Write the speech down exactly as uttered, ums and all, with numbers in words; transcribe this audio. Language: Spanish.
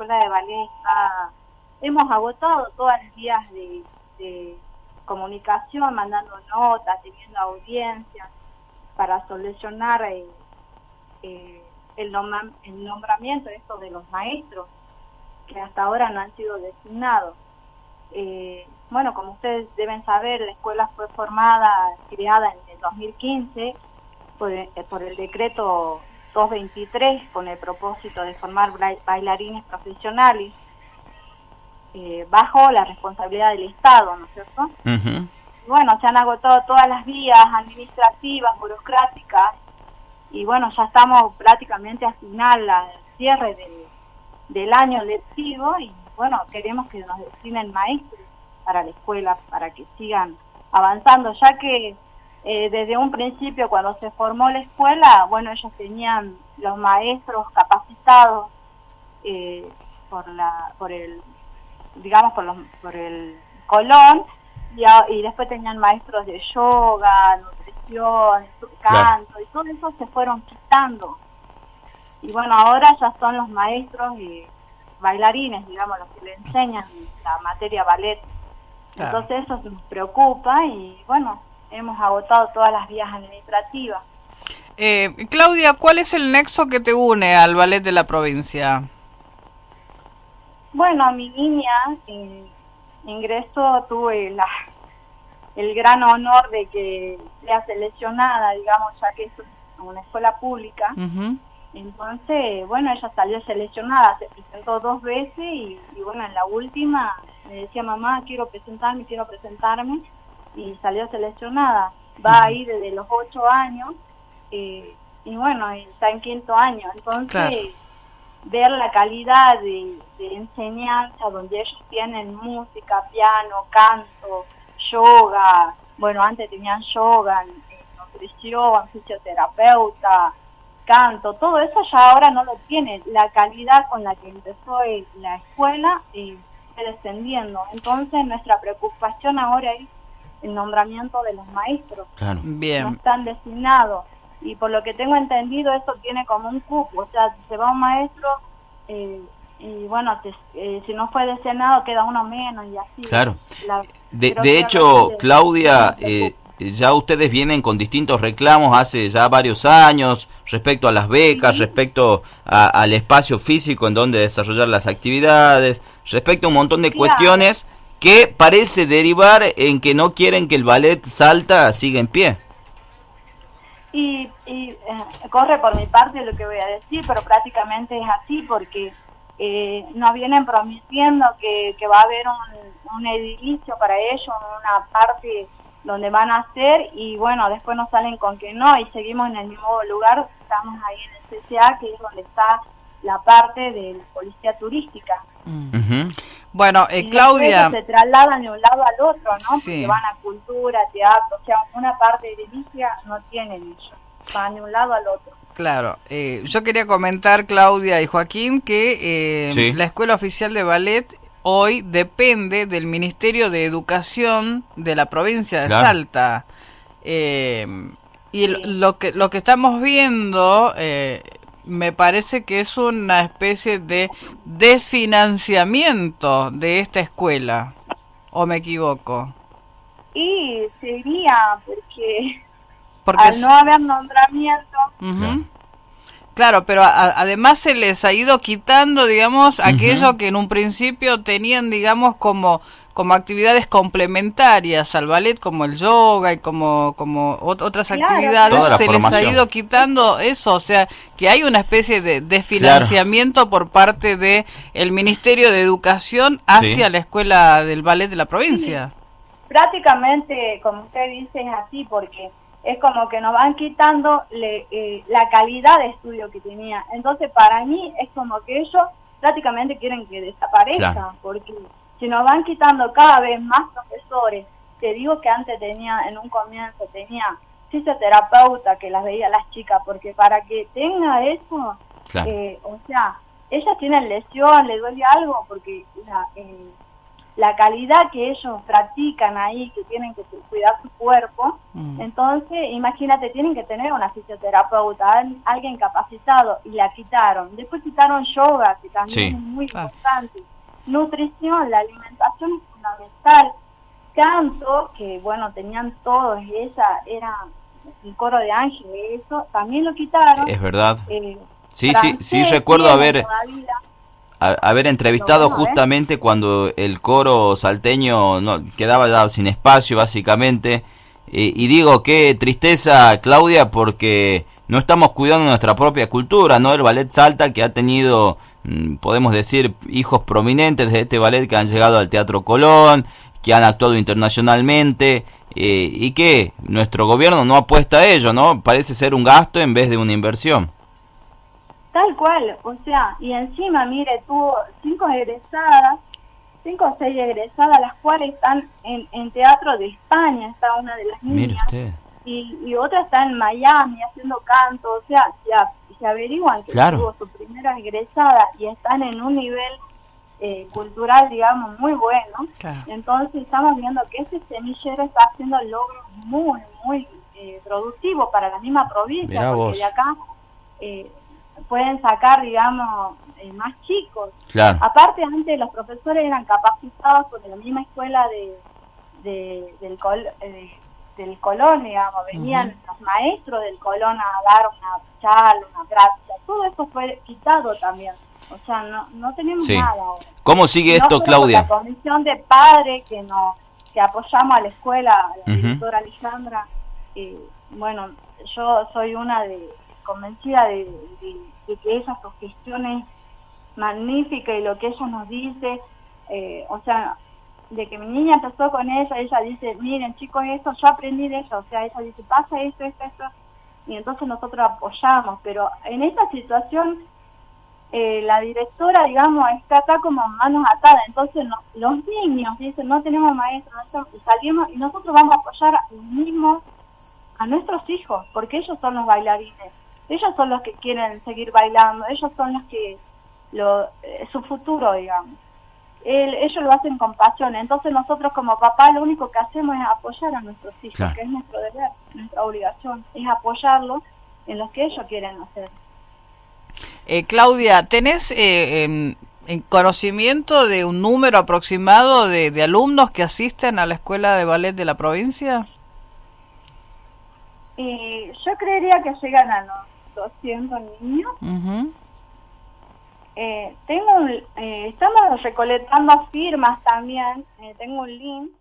escuela de ballet está, hemos agotado todas las vías de, de comunicación, mandando notas, teniendo audiencias para solucionar eh, eh, el, nombra, el nombramiento esto de los maestros que hasta ahora no han sido designados. Eh, bueno, como ustedes deben saber, la escuela fue formada, creada en el dos mil quince por, por el decreto doscientos veintitrés con el propósito de formar bailarines profesionales eh, bajo la responsabilidad del Estado, ¿no es cierto? Uh-huh. Bueno, se han agotado todas las vías administrativas, burocráticas, y bueno, ya estamos prácticamente al final, al cierre del, del año lectivo, y bueno, queremos que nos designen maestros para la escuela, para que sigan avanzando, ya que eh, desde un principio, cuando se formó la escuela, bueno, ellos tenían los maestros capacitados eh, por la, por el, digamos, por los, por el Colón, y, a, y después tenían maestros de yoga, nutrición, canto, claro. Y todo eso se fueron quitando. Y bueno, ahora ya son los maestros y bailarines, digamos, los que le enseñan la materia ballet. Claro. Entonces eso nos preocupa y bueno, hemos agotado todas las vías administrativas. Eh, Claudia, ¿cuál es el nexo que te une al ballet de la provincia? Bueno, mi niña eh, ingresó, tuve la, el gran honor de que sea seleccionada, digamos, ya que es una escuela pública. Uh-huh. Entonces, bueno, ella salió seleccionada, se presentó dos veces y, y bueno, en la última me decía, mamá, quiero presentarme, quiero presentarme, y salió seleccionada. Va ahí desde los ocho años eh, y bueno, está en quinto año. Entonces, claro, ver la calidad de, de enseñanza donde ellos tienen música, piano, canto, yoga, bueno, antes tenían yoga, nutrición, fisioterapeuta, canto, todo eso ya ahora no lo tiene. La calidad con la que empezó la escuela eh, fue descendiendo. Entonces nuestra preocupación ahora es el nombramiento de los maestros. Claro. Bien. No están designados. Y por lo que tengo entendido, eso tiene como un cupo. O sea, se va un maestro eh, y bueno, te, eh, si no fue designado queda uno menos y así. Claro. La, de de hecho, Claudia, eh, ya ustedes vienen con distintos reclamos hace ya varios años respecto a las becas, sí, respecto a, al espacio físico en donde desarrollar las actividades, respecto a un montón de claro. cuestiones que parece derivar en que no quieren que el ballet Salta siga en pie. Y, y eh, corre por mi parte lo que voy a decir, pero prácticamente es así porque eh, nos vienen prometiendo que, que va a haber un, un edilicio para ellos, una parte donde van a hacer, y bueno, después nos salen con que no, y seguimos en el mismo lugar. Estamos ahí en el C C A, que es donde está la parte de la policía turística. Uh-huh. Bueno, eh, y Claudia, se trasladan de un lado al otro, ¿no? Sí. Porque van a cultura, teatro, o sea, una parte de edilicia no tienen ellos, van de un lado al otro. Claro, eh, yo quería comentar, Claudia y Joaquín, que eh, sí. la Escuela Oficial de Ballet hoy depende del Ministerio de Educación de la provincia de claro. Salta. Eh, y sí. lo que lo que estamos viendo, eh, me parece que es una especie de desfinanciamiento de esta escuela, ¿o me equivoco? Y sería porque, porque al no haber nombramiento... Uh-huh. Claro. Claro, pero a, además se les ha ido quitando, digamos, uh-huh. aquello que en un principio tenían, digamos, como como actividades complementarias al ballet, como el yoga y como como otras claro, actividades, se formación. Les ha ido quitando eso, o sea, que hay una especie de, de financiamiento claro. por parte de el Ministerio de Educación hacia sí. la Escuela del Ballet de la provincia. Sí. Prácticamente, como usted dice, es así, porque es como que nos van quitando le, eh, la calidad de estudio que tenía. Entonces, para mí, es como que ellos prácticamente quieren que desaparezca, claro. porque si nos van quitando cada vez más profesores, te digo que antes tenía, en un comienzo, tenía fisioterapeuta que las veía las chicas, porque para que tenga eso, claro. eh, o sea, ellas tienen lesión, le duele algo, porque la, eh, la calidad que ellos practican ahí, que tienen que cuidar su cuerpo. Mm. Entonces, imagínate, tienen que tener una fisioterapeuta, alguien capacitado, y la quitaron. Después quitaron yoga, que también sí. es muy ah. importante. Nutrición, la alimentación es fundamental. Canto, que bueno, tenían todos, esa era un coro de ángeles, eso también lo quitaron. Es verdad. Eh, sí, sí, sí, recuerdo haber... haber entrevistado bueno, justamente ¿eh? cuando el coro salteño no quedaba ya sin espacio básicamente, eh, y digo qué tristeza, Claudia, porque no estamos cuidando nuestra propia cultura, ¿no? El ballet Salta, que ha tenido, mmm, podemos decir, hijos prominentes de este ballet que han llegado al Teatro Colón, que han actuado internacionalmente, eh, y que nuestro gobierno no apuesta a ello, ¿no? Parece ser un gasto en vez de una inversión. Tal cual, o sea, y encima, mire, tuvo cinco egresadas, cinco o seis egresadas, las cuales están en, en Teatro de España, está una de las niñas, y, y otra está en Miami haciendo canto, o sea, ya se averiguan que claro. tuvo su primera egresada y están en un nivel eh, cultural, digamos, muy bueno. Claro. Entonces estamos viendo que ese semillero está haciendo logros muy, muy eh, productivos para la misma provincia, Mirá porque vos. de acá... Eh, pueden sacar, digamos, eh, más chicos. Claro. Aparte, antes los profesores eran capacitados por la misma escuela de, de del, col, eh, del Colón, digamos, venían uh-huh. los maestros del Colón a dar una charla, una práctica. Todo eso fue quitado también. O sea, no, no tenemos sí. nada ahora. ¿Cómo sigue no esto, Claudia? La comisión de padres que nos que apoyamos a la escuela, a la uh-huh. directora Alejandra, eh, bueno, yo soy una de convencida de, de, de que ella su gestión es magnífica y lo que ella nos dice, eh, o sea, de que mi niña empezó con ella, ella dice, miren chicos, esto yo aprendí de ella, o sea, ella dice, pasa esto, esto, esto, y entonces nosotros apoyamos, pero en esta situación eh, la directora, digamos, está acá como manos atadas, entonces no, los niños dicen, no tenemos maestros, no, y salimos, y nosotros vamos a apoyar a los mismos, a nuestros hijos, porque ellos son los bailarines. Ellos son los que quieren seguir bailando, ellos son los que, lo, eh, su futuro, digamos. El, ellos lo hacen con pasión, entonces nosotros como papá lo único que hacemos es apoyar a nuestros hijos, claro. que es nuestro deber, nuestra obligación, es apoyarlos en lo que ellos quieren hacer. Eh, Claudia, ¿tenés eh, en, en conocimiento de un número aproximado de, de alumnos que asisten a la escuela de ballet de la provincia? Y yo creería que llegan a los doscientos niños. Uh-huh. eh, tengo un, eh, estamos recolectando firmas también. Eh, tengo un link